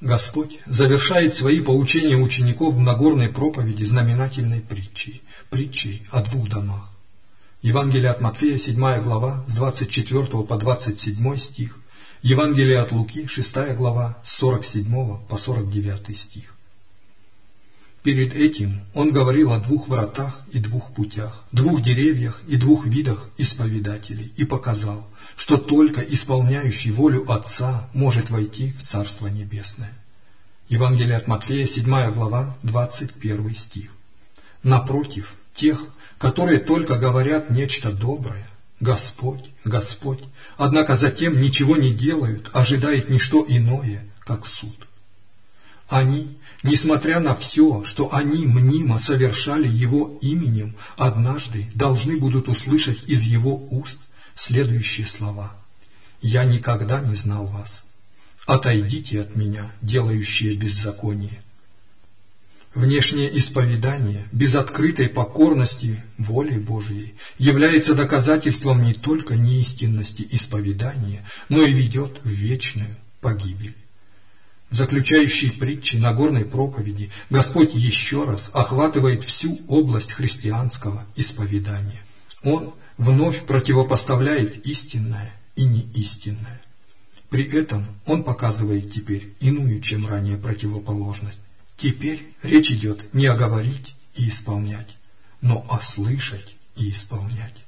Господь завершает свои поучения учеников в Нагорной проповеди знаменательной притчей о двух домах. Евангелие от Матфея, 7 глава, с 24 по 27 стих, Евангелие от Луки, 6 глава, с 47 по 49 стих. Перед этим он говорил о двух вратах и двух путях, двух деревьях и двух видах исповедателей, и показал, что только исполняющий волю Отца может войти в Царство Небесное. Евангелие от Матфея, 7 глава, 21 стих. Напротив, тех, которые только говорят нечто доброе, Господь, Господь, однако затем ничего не делают, ожидает не что иное, как суд. Они, несмотря на все, что они мнимо совершали Его именем, однажды должны будут услышать из Его уст следующие слова: «Я никогда не знал вас. Отойдите от меня, делающие беззаконие». Внешнее исповедание без открытой покорности воле Божией является доказательством не только неистинности исповедания, но и ведет в вечную погибель. В заключающей притче Нагорной проповеди Господь еще раз охватывает всю область христианского исповедания. Он вновь противопоставляет истинное и неистинное. При этом Он показывает теперь иную, чем ранее, противоположность. Теперь речь идет не о говорить и исполнять, но о слышать и исполнять.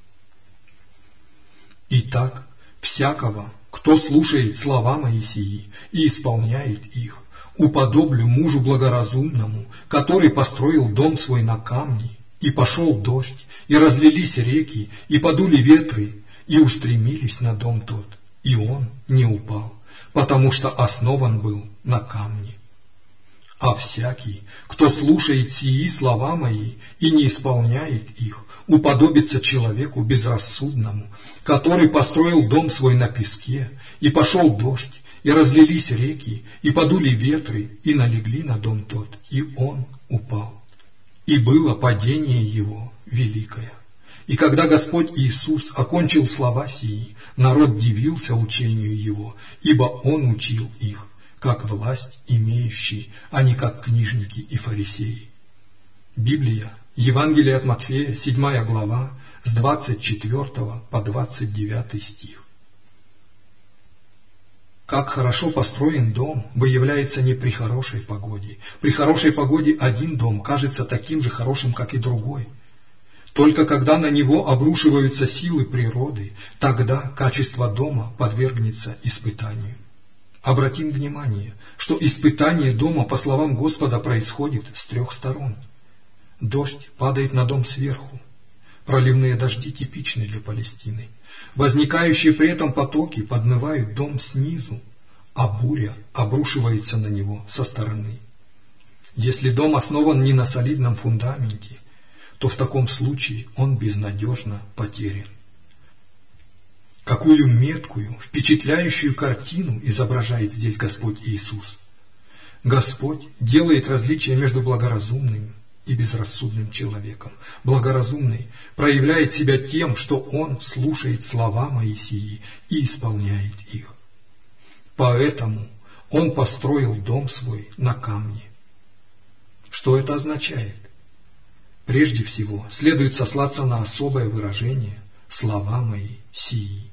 Итак, всякого, кто слушает слова мои сии и исполняет их, уподоблю мужу благоразумному, который построил дом свой на камне, и пошел дождь, и разлились реки, и подули ветры, и устремились на дом тот, и он не упал, потому что основан был на камне. А всякий, кто слушает сии слова мои и не исполняет их, уподобится человеку безрассудному, который построил дом свой на песке, и пошел дождь, и разлились реки, и подули ветры, и налегли на дом тот, и он упал. И было падение его великое. И когда Господь Иисус окончил слова сии, народ дивился учению Его, ибо Он учил их, как власть имеющий, а не как книжники и фарисеи. Библия, Евангелие от Матфея, 7 глава, с 24 по 29 стих. Как хорошо построен дом выявляется не при хорошей погоде. При хорошей погоде один дом кажется таким же хорошим, как и другой. Только когда на него обрушиваются силы природы, тогда качество дома подвергнется испытанию. Обратим внимание, что испытание дома, по словам Господа, происходит с 3 сторон. Дождь падает на дом сверху. Проливные дожди типичны для Палестины. Возникающие при этом потоки подмывают дом снизу, а буря обрушивается на него со стороны. Если дом основан не на солидном фундаменте, то в таком случае он безнадежно потерян. Какую меткую, впечатляющую картину изображает здесь Господь Иисус. Господь делает различие между благоразумным и безрассудным человеком. Благоразумный проявляет себя тем, что он слушает слова мои сии и исполняет их. Поэтому он построил дом свой на камне. Что это означает? Прежде всего, следует сослаться на особое выражение «слова мои сии».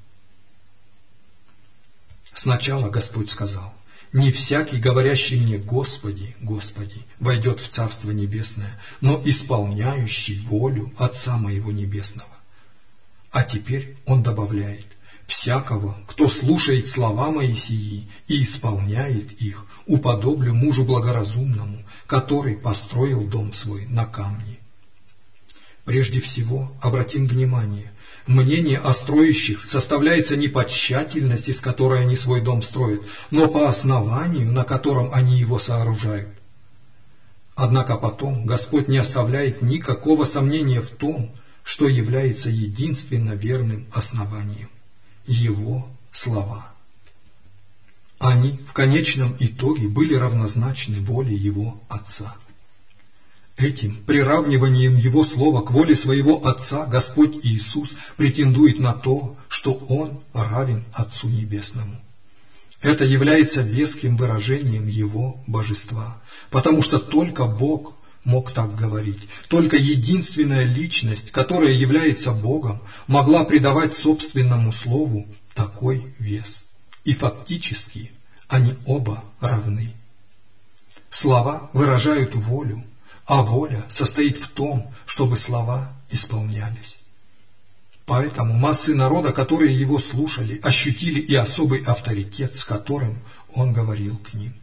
Сначала Господь сказал: «Не всякий, говорящий мне Господи, Господи, войдет в Царство Небесное, но исполняющий волю Отца моего Небесного». А теперь Он добавляет: «Всякого, кто слушает слова мои сии и исполняет их, уподоблю мужу благоразумному, который построил дом свой на камне». Прежде всего, обратим внимание, мнение о строящих составляется не по тщательности, с которой они свой дом строят, но по основанию, на котором они его сооружают. Однако потом Господь не оставляет никакого сомнения в том, что является единственно верным основанием – Его слова. Они в конечном итоге были равнозначны воле Его Отца. Этим приравниванием Его Слова к воле Своего Отца Господь Иисус претендует на то, что Он равен Отцу Небесному. Это является веским выражением Его божества, потому что только Бог мог так говорить. Только единственная личность, которая является Богом, могла придавать собственному слову такой вес. И фактически они оба равны. Слова выражают волю, а воля состоит в том, чтобы слова исполнялись. Поэтому массы народа, которые его слушали, ощутили и особый авторитет, с которым он говорил к ним.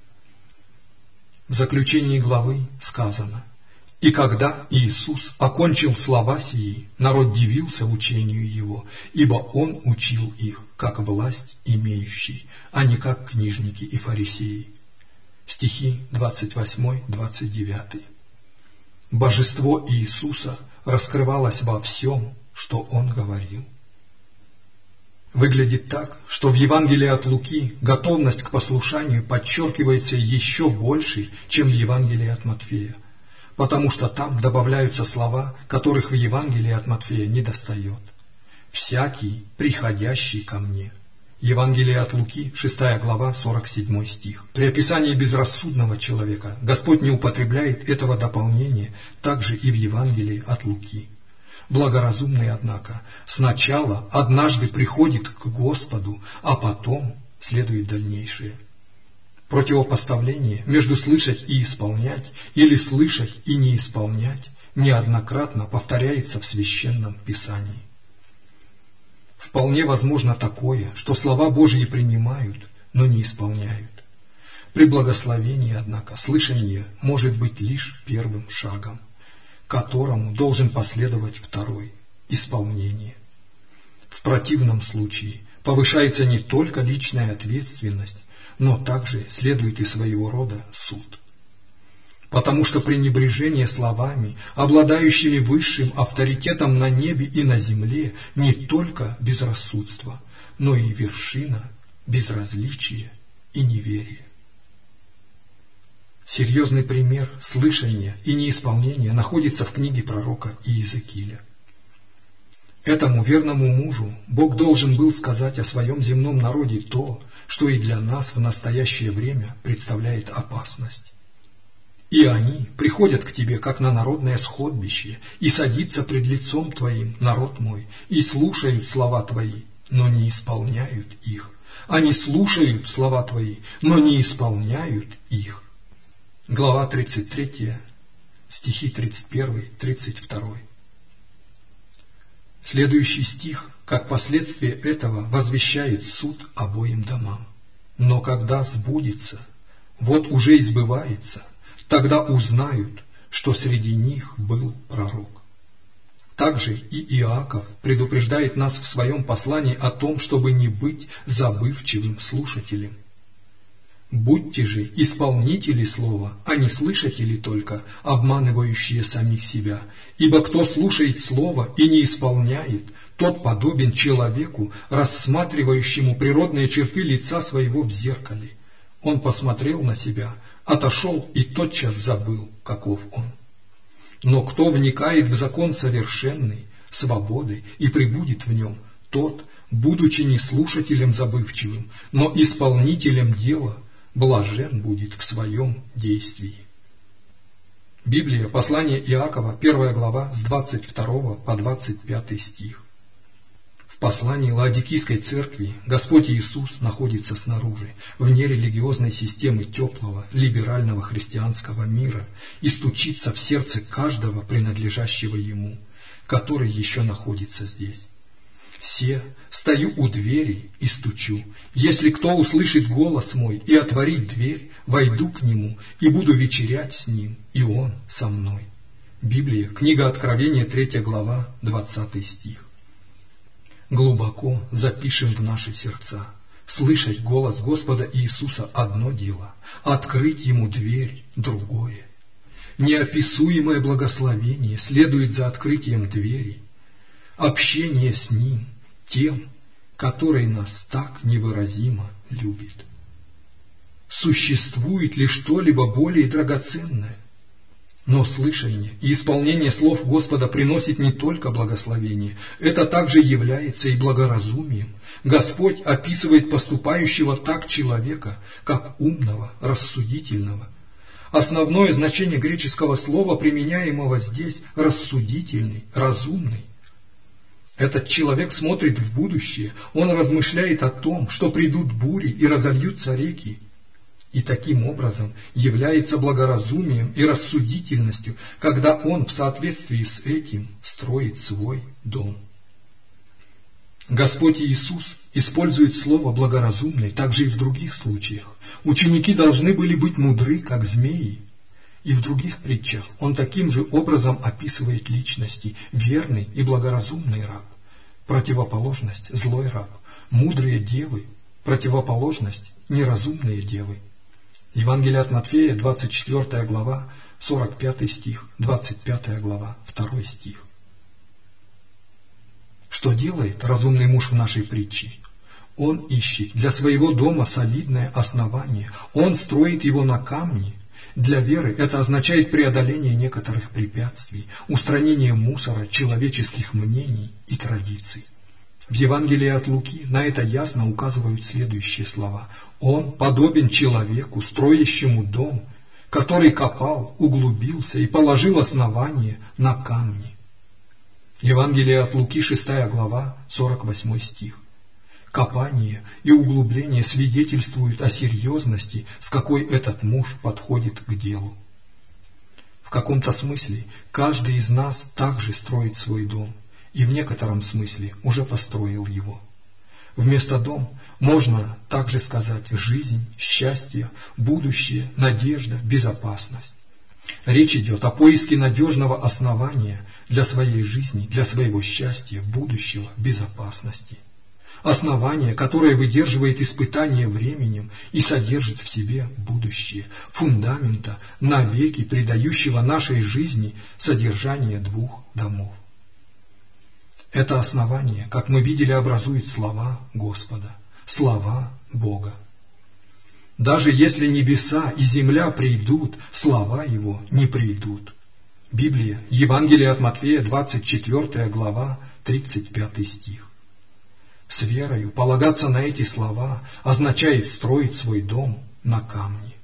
В заключении главы сказано: «И когда Иисус окончил слова сии, народ дивился учению Его, ибо Он учил их, как власть имеющий, а не как книжники и фарисеи». Стихи 28-29. Божество Иисуса раскрывалось во всем, что Он говорил. Выглядит так, что в Евангелии от Луки готовность к послушанию подчеркивается еще больше, чем в Евангелии от Матфея, потому что там добавляются слова, которых в Евангелии от Матфея недостает. «Всякий, приходящий ко мне». Евангелие от Луки, 6 глава, 47 стих. При описании безрассудного человека Господь не употребляет этого дополнения также и в Евангелии от Луки. Благоразумный, однако, сначала однажды приходит к Господу, а потом следует дальнейшее. Противопоставление между слышать и исполнять или слышать и не исполнять неоднократно повторяется в Священном Писании. Вполне возможно такое, что слова Божьи принимают, но не исполняют. При благословении, однако, слышание может быть лишь первым шагом, которому должен последовать второй – исполнение. В противном случае повышается не только личная ответственность, но также следует и своего рода суд. Потому что пренебрежение словами, обладающими высшим авторитетом на небе и на земле, не только безрассудство, но и вершина безразличия и неверия. Серьезный пример слышания и неисполнения находится в книге пророка Иезекииля. Этому верному мужу Бог должен был сказать о своем земном народе то, что и для нас в настоящее время представляет опасность. «И они приходят к тебе, как на народное сходбище, и садятся пред лицом твоим, народ мой, и слушают слова твои, но не исполняют их. Они слушают слова твои, но не исполняют их». Глава 33, стихи 31-32. Следующий стих, как последствие этого, возвещает суд обоим домам. «Но когда сбудется, вот уже избывается, тогда узнают, что среди них был пророк». Также и Иаков предупреждает нас в своем послании о том, чтобы не быть забывчивым слушателем. «Будьте же исполнители слова, а не слышатели только, обманывающие самих себя. Ибо кто слушает слово и не исполняет, тот подобен человеку, рассматривающему природные черты лица своего в зеркале. Он посмотрел на себя, отошел и тотчас забыл, каков он. Но кто вникает в закон совершенный, свободы, и пребудет в нем, тот, будучи не слушателем забывчивым, но исполнителем дела, блажен будет в своем действии». Библия, послание Иакова, 1 глава, с 22 по 25 стих. В послании Лаодикийской церкви Господь Иисус находится снаружи, вне религиозной системы теплого, либерального христианского мира и стучится в сердце каждого, принадлежащего Ему, который еще находится здесь. «Се, стою у двери и стучу. Если кто услышит голос мой и отворит дверь, войду к нему и буду вечерять с ним, и он со мной». Библия, книга Откровения, 3 глава, 20 стих. Глубоко запишем в наши сердца. Слышать голос Господа Иисуса – одно дело, открыть Ему дверь – другое. Неописуемое благословение следует за открытием двери. Общение с Ним, тем, который нас так невыразимо любит. Существует ли что-либо более драгоценное? Но слышание и исполнение слов Господа приносит не только благословение, это также является и благоразумием. Господь описывает поступающего так человека, как умного, рассудительного. Основное значение греческого слова, применяемого здесь, рассудительный, разумный. Этот человек смотрит в будущее, он размышляет о том, что придут бури и разольются реки, и таким образом является благоразумием и рассудительностью, когда он в соответствии с этим строит свой дом. Господь Иисус использует слово «благоразумный» также и в других случаях. Ученики должны были быть мудры, как змеи. И в других притчах он таким же образом описывает личности: верный и благоразумный раб, противоположность – злой раб, мудрые девы, противоположность – неразумные девы. Евангелие от Матфея, 24 глава, 45 стих, 25 глава, 2 стих. Что делает разумный муж в нашей притче? Он ищет для своего дома солидное основание, он строит его на камне. Для веры это означает преодоление некоторых препятствий, устранение мусора человеческих мнений и традиций. В Евангелии от Луки на это ясно указывают следующие слова: «Он подобен человеку, строящему дом, который копал, углубился и положил основание на камни». Евангелие от Луки, 6 глава, 48 стих. Копание и углубление свидетельствуют о серьезности, с какой этот муж подходит к делу. В каком-то смысле каждый из нас также строит свой дом, и в некотором смысле уже построил его. Вместо «дом» можно также сказать «жизнь», «счастье», «будущее», «надежда», «безопасность». Речь идет о поиске надежного основания для своей жизни, для своего счастья, будущего, безопасности. Основание, которое выдерживает испытания временем и содержит в себе будущее, фундамента, навеки придающего нашей жизни содержание двух домов. Это основание, как мы видели, образует слова Господа, слова Бога. Даже если небеса и земля придут, слова Его не придут. Библия, Евангелие от Матфея, 24 глава, 35 стих. С верою полагаться на эти слова означает строить свой дом на камне.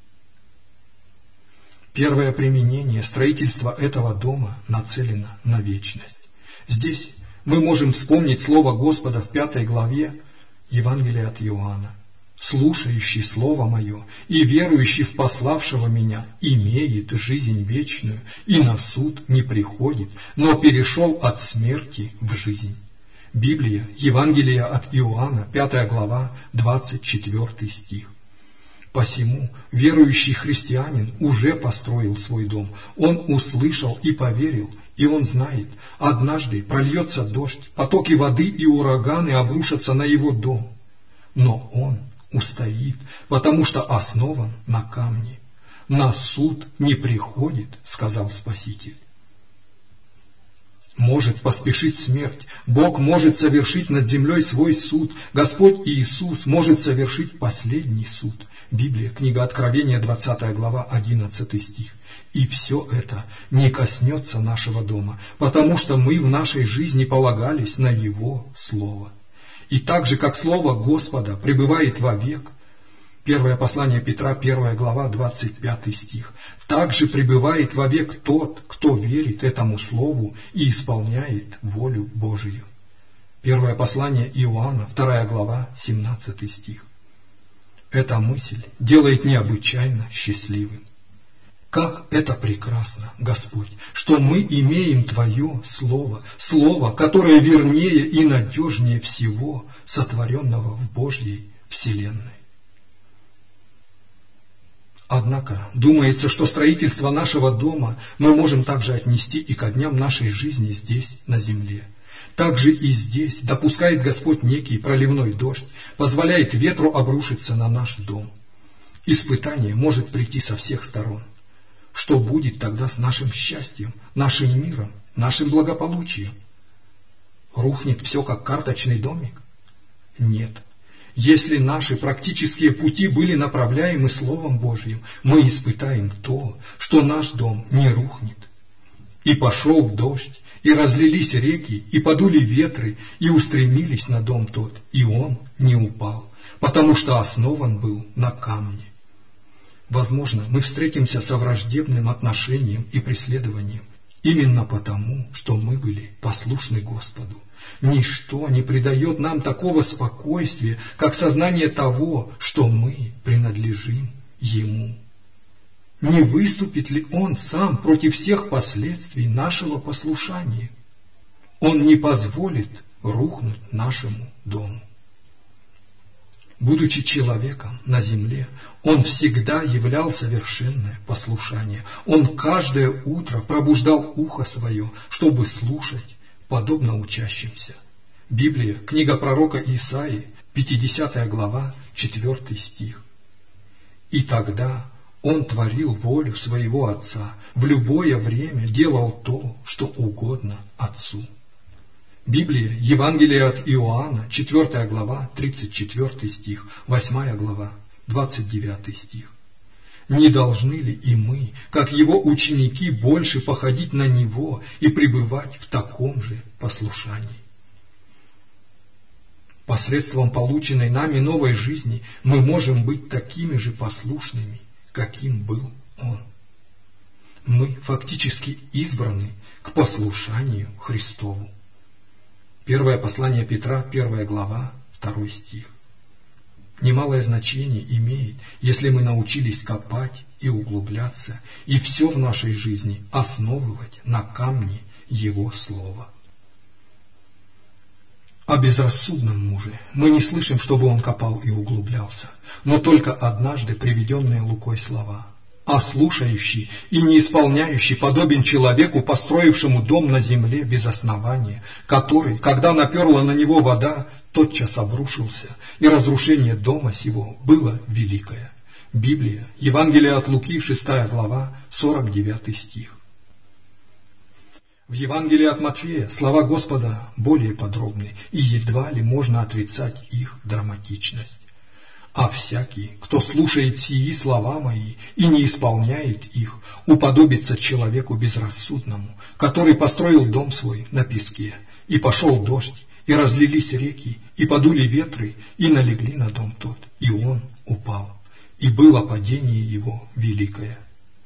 Первое применение строительства этого дома нацелено на вечность. Здесь мы можем вспомнить слово Господа в 5 главе Евангелия от Иоанна: «Слушающий Слово Мое и верующий в пославшего Меня имеет жизнь вечную, и на суд не приходит, но перешел от смерти в жизнь». Библия, Евангелие от Иоанна, 5 глава, 24 стих. Посему верующий христианин уже построил свой дом, он услышал и поверил, и он знает: однажды прольется дождь, потоки воды и ураганы обрушатся на его дом. Но он устоит, потому что основан на камне. На суд не приходит, сказал Спаситель. Может поспешить смерть, Бог может совершить над землей свой суд, Господь Иисус может совершить последний суд. Библия, книга Откровения, 20 глава, 11 стих. И все это не коснется нашего дома, потому что мы в нашей жизни полагались на Его Слово. И так же, как Слово Господа пребывает вовек, Первое послание Петра, 1 глава, 25 стих. Также пребывает вовек тот, кто верит этому Слову и исполняет волю Божию. Первое послание Иоанна, 2 глава, 17 стих. Эта мысль делает необычайно счастливым. Как это прекрасно, Господь, что мы имеем Твое Слово, Слово, которое вернее и надежнее всего, сотворенного в Божьей вселенной. Однако, думается, что строительство нашего дома мы можем также отнести и ко дням нашей жизни здесь, на земле. Также и здесь допускает Господь некий проливной дождь, позволяет ветру обрушиться на наш дом. Испытание может прийти со всех сторон. Что будет тогда с нашим счастьем, нашим миром, нашим благополучием? Рухнет все, как карточный домик? Нет. Если наши практические пути были направляемы Словом Божьим, мы испытаем то, что наш дом не рухнет. И пошел дождь, и разлились реки, и подули ветры, и устремились на дом тот, и он не упал, потому что основан был на камне. Возможно, мы встретимся со враждебным отношением и преследованием, именно потому, что мы были послушны Господу. Ничто не придает нам такого спокойствия, как сознание того, что мы принадлежим Ему. Не выступит ли Он сам против всех последствий нашего послушания? Он не позволит рухнуть нашему дому. Будучи человеком на земле, Он всегда являл совершенное послушание. Он каждое утро пробуждал ухо свое, чтобы слушать, подобно учащимся. Библия, книга пророка Исаии, 50 глава, 4 стих. «И тогда Он творил волю своего Отца, в любое время делал то, что угодно Отцу». Библия, Евангелие от Иоанна, 4 глава, 34 стих, 8 глава, 29 стих. Не должны ли и мы, как Его ученики, больше походить на Него и пребывать в таком же послушании? Посредством полученной нами новой жизни мы можем быть такими же послушными, каким был Он. Мы фактически избраны к послушанию Христову. Первое послание Петра, 1 глава, 2 стих. Немалое значение имеет, если мы научились копать и углубляться, и все в нашей жизни основывать на камне Его Слова. О безрассудном муже мы не слышим, чтобы он копал и углублялся, но только однажды приведенные Лукой слова. А слушающий и не исполняющий подобен человеку, построившему дом на земле без основания, который, когда наперла на него вода, тотчас обрушился, и разрушение дома сего было великое. Библия, Евангелие от Луки, 6 глава, 49 стих. В Евангелии от Матфея слова Господа более подробны, и едва ли можно отрицать их драматичность. А всякий, кто слушает сии слова мои и не исполняет их, уподобится человеку безрассудному, который построил дом свой на песке, и пошел дождь, и разлились реки, и подули ветры, и налегли на дом тот, и он упал, и было падение его великое.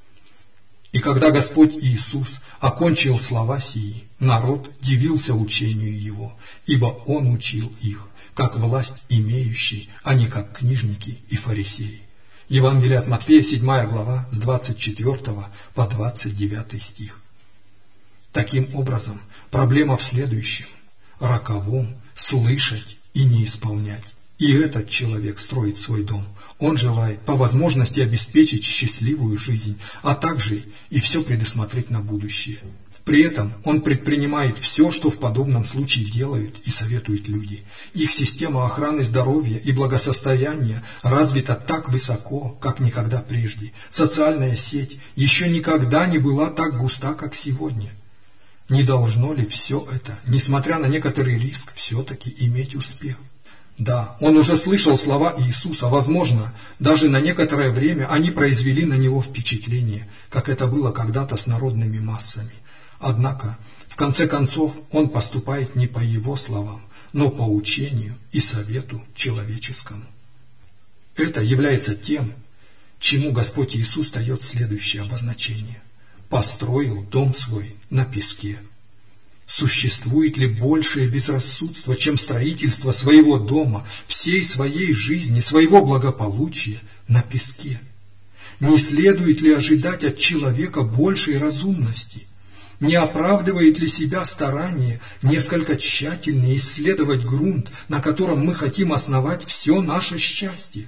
И когда Господь Иисус окончил слова сии, народ дивился учению Его, ибо Он учил их, как власть имеющий, а не как книжники и фарисеи. Евангелие от Матфея, 7 глава, с 24 по 29 стих. Таким образом, проблема в следующем: роковом слышать и не исполнять. И этот человек строит свой дом. Он желает по возможности обеспечить счастливую жизнь, а также и все предусмотреть на будущее. При этом он предпринимает все, что в подобном случае делают и советуют люди. Их система охраны здоровья и благосостояния развита так высоко, как никогда прежде. Социальная сеть еще никогда не была так густа, как сегодня. Не должно ли все это, несмотря на некоторый риск, все-таки иметь успех? Да, он уже слышал слова Иисуса, возможно, даже на некоторое время они произвели на него впечатление, как это было когда-то с народными массами. Однако, в конце концов, он поступает не по его словам, но по учению и совету человеческому. Это является тем, чему Господь Иисус дает следующее обозначение: «Построил дом свой на песке». Существует ли большее безрассудство, чем строительство своего дома, всей своей жизни, своего благополучия на песке? Не следует ли ожидать от человека большей разумности? Не оправдывает ли себя старание несколько тщательнее исследовать грунт, на котором мы хотим основать все наше счастье?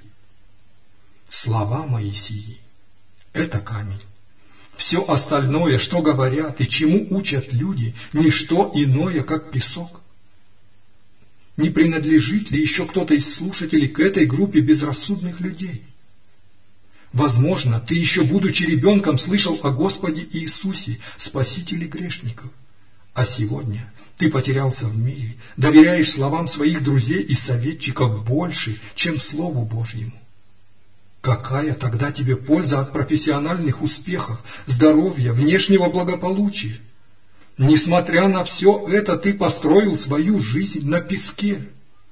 Слова мои сии – это камень. Все остальное, что говорят и чему учат люди, не что иное, как песок. Не принадлежит ли еще кто-то из слушателей к этой группе безрассудных людей? Возможно, ты еще, будучи ребенком, слышал о Господе Иисусе, Спасителе грешников. А сегодня ты потерялся в мире, доверяешь словам своих друзей и советчиков больше, чем Слову Божьему. Какая тогда тебе польза от профессиональных успехов, здоровья, внешнего благополучия? Несмотря на все это, ты построил свою жизнь на песке.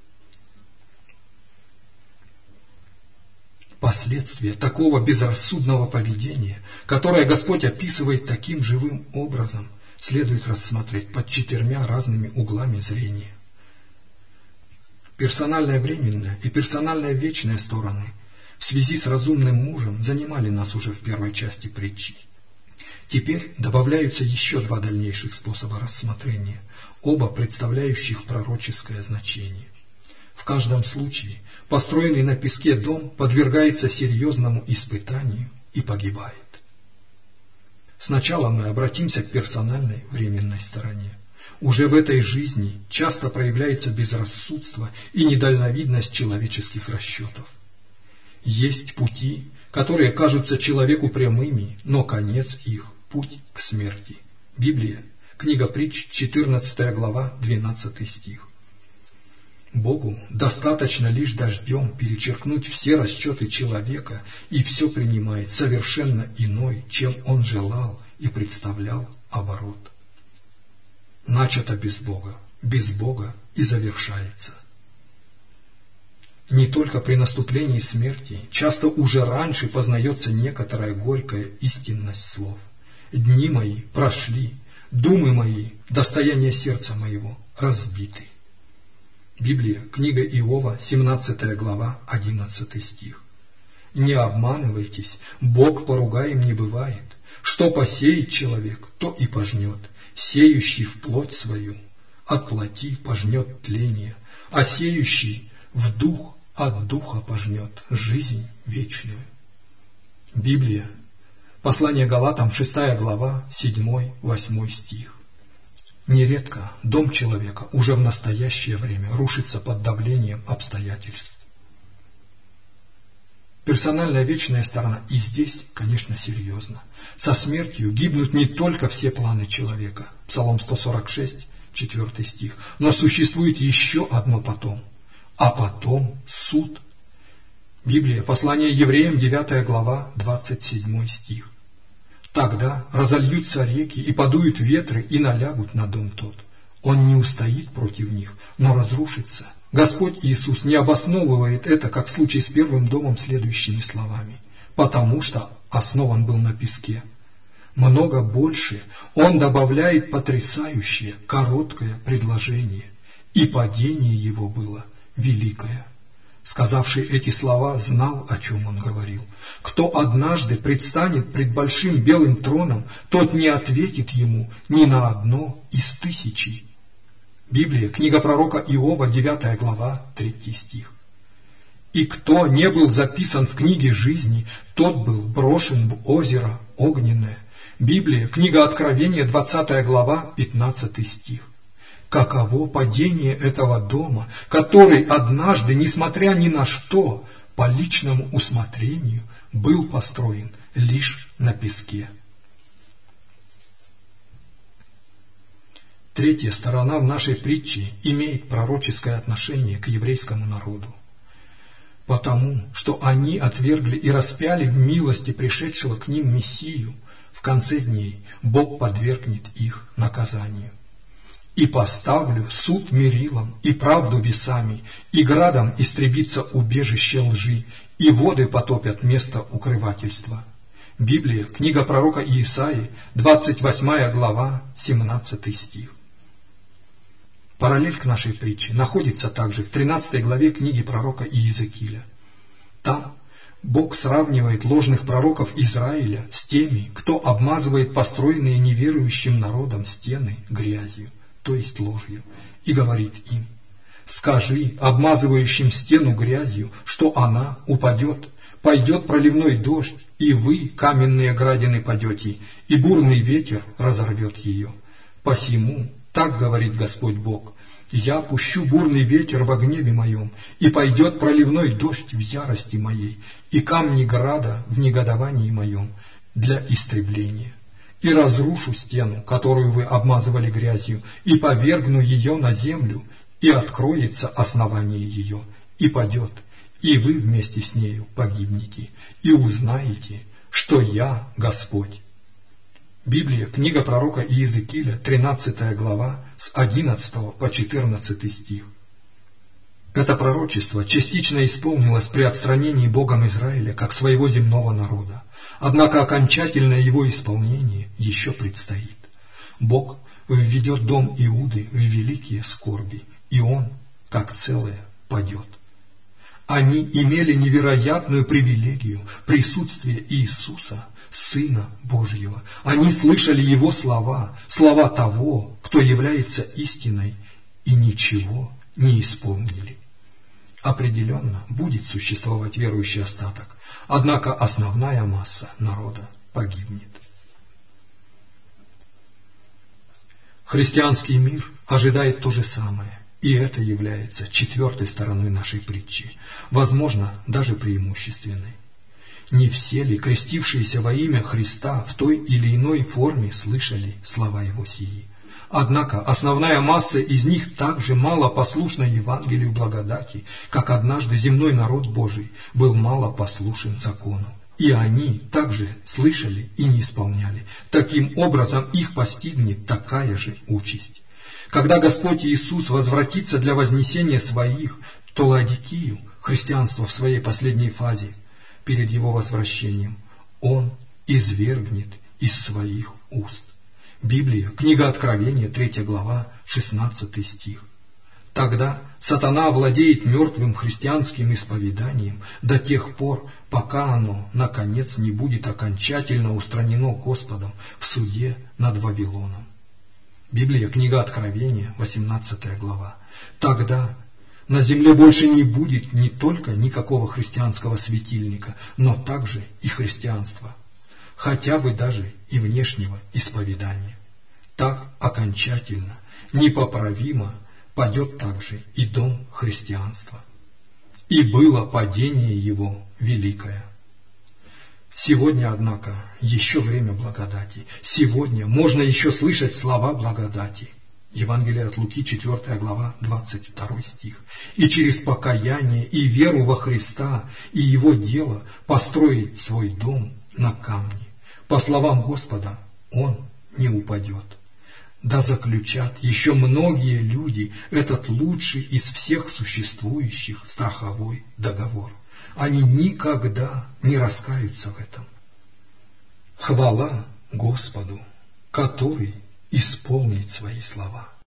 Последствия такого безрассудного поведения, которое Господь описывает таким живым образом, следует рассмотреть под 4 разными углами зрения. Персональная временная и персональная вечная стороны в связи с разумным мужем занимали нас уже в первой части притчи. Теперь добавляются еще 2 дальнейших способа рассмотрения, оба представляющих пророческое значение. В каждом случае построенный на песке дом подвергается серьезному испытанию и погибает. Сначала мы обратимся к персональной временной стороне. Уже в этой жизни часто проявляется безрассудство и недальновидность человеческих расчетов. Есть пути, которые кажутся человеку прямыми, но конец их – путь к смерти. Библия, книга Притч, 14 глава, 12 стих. Богу достаточно лишь дождем перечеркнуть все расчеты человека, и все принимает совершенно иной, чем он желал и представлял оборот. Начато без Бога и завершается. Не только при наступлении смерти, часто уже раньше познается некоторая горькая истинность слов. «Дни мои прошли, думы мои, достояние сердца моего разбиты». Библия, книга Иова, 17 глава, 11 стих. «Не обманывайтесь, Бог поругаем не бывает. Что посеет человек, то и пожнет. Сеющий в плоть свою от плоти пожнет тление, а сеющий в дух от духа пожнет жизнь вечную». Библия, послание Галатам, 6 глава, 7-8 стих. Нередко дом человека уже в настоящее время рушится под давлением обстоятельств. Персональная вечная сторона и здесь, конечно, серьезно. Со смертью гибнут не только все планы человека, Псалом 146, 4 стих, но существует еще одно потом, а потом суд. Библия, послание Евреям, 9 глава, 27 стих. «Тогда разольются реки, и подуют ветры, и налягут на дом тот. Он не устоит против них, но разрушится». Господь Иисус не обосновывает это, как в случае с первым домом, следующими словами: «Потому что основан был на песке». Много больше Он добавляет потрясающее, короткое предложение: «И падение его было великое». Сказавший эти слова знал, о чем он говорил. Кто однажды предстанет пред большим белым троном, тот не ответит ему ни на одно из 1000. Библия, книга пророка Иова, 9 глава, 3 стих. «И кто не был записан в книге жизни, тот был брошен в озеро огненное». Библия, книга Откровения, 20 глава, 15 стих. Каково падение этого дома, который однажды, несмотря ни на что, по личному усмотрению, был построен лишь на песке. Третья сторона в нашей притче имеет пророческое отношение к еврейскому народу. Потому что они отвергли и распяли в милости пришедшего к ним Мессию, в конце дней Бог подвергнет их наказанию. «И поставлю суд мерилом, и правду весами, и градом истребится убежище лжи, и воды потопят место укрывательства». Библия, книга пророка Иисаии, 28 глава, 17 стих. Параллель к нашей притче находится также в 13 главе книги пророка Иезекииля. Там Бог сравнивает ложных пророков Израиля с теми, кто обмазывает построенные неверующим народом стены грязью, то есть ложью, и говорит им: «Скажи обмазывающим стену грязью, что она упадет, пойдет проливной дождь, и вы, каменные градины, падете, и бурный ветер разорвет ее. Посему, так говорит Господь Бог, я пущу бурный ветер во гневе моем, и пойдет проливной дождь в ярости моей, и камни града в негодовании моем для истребления. и разрушу стену, которую вы обмазывали грязью, и повергну ее на землю, и откроется основание ее, и падет, и вы вместе с нею погибнете, и узнаете, что я Господь». Библия, книга пророка Иезекииля, 13 глава, с 11 по 14 стих. Это пророчество частично исполнилось при отстранении Богом Израиля как своего земного народа. Однако окончательное его исполнение еще предстоит. Бог введет дом Иуды в великие скорби, и он, как целое, падет. Они имели невероятную привилегию присутствия Иисуса, Сына Божьего. Они слышали Его слова, слова того, кто является истиной, и ничего не исполнили. Определенно будет существовать верующий остаток, однако основная масса народа погибнет. Христианский мир ожидает то же самое, и это является четвертой стороной нашей притчи, возможно, даже преимущественной. Не все ли крестившиеся во имя Христа в той или иной форме слышали слова Его сии? Однако основная масса из них так же мало послушна Евангелию благодати, как однажды земной народ Божий был мало послушен закону. И они также слышали и не исполняли. Таким образом их постигнет такая же участь. Когда Господь Иисус возвратится для вознесения своих, то Лаодикию, христианство в своей последней фазе, перед Его возвращением, Он извергнет из своих уст. Библия, книга Откровения, 3 глава, 16 стих. Тогда сатана овладеет мертвым христианским исповеданием до тех пор, пока оно, наконец, не будет окончательно устранено Господом в суде над Вавилоном. Библия, книга Откровения, 18 глава. Тогда на земле больше не будет не только никакого христианского светильника, но также и христианства, хотя бы даже и внешнего исповедания. Так окончательно, непоправимо падет также и дом христианства. И было падение его великое. Сегодня, однако, еще время благодати. Сегодня можно еще слышать слова благодати. Евангелие от Луки, 4 глава, 22 стих. И через покаяние и веру во Христа и Его дело построить свой дом на камне. По словам Господа, он не упадет. Да заключат еще многие люди этот лучший из всех существующих страховой договор. Они никогда не раскаются в этом. Хвала Господу, который исполнит свои слова.